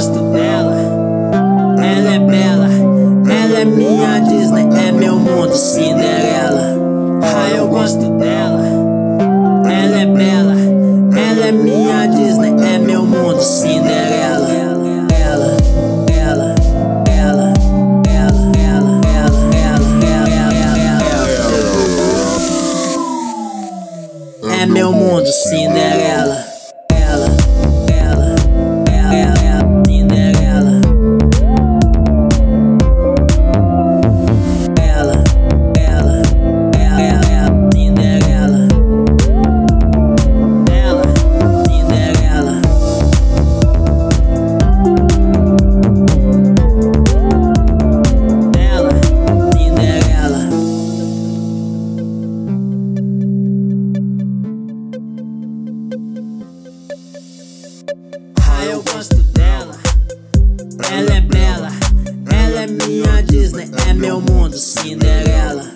gosto dela. Ela é bela, ela é minha Disney, é meu mundo, Cinderela. Ah, eu gosto dela. Ela é bela, ela é minha Disney, é meu mundo, Cinderela. É meu mundo, Cinderela. Ah, eu gosto dela. Ela é bela, ela é minha Disney, é meu mundo, Cinderela.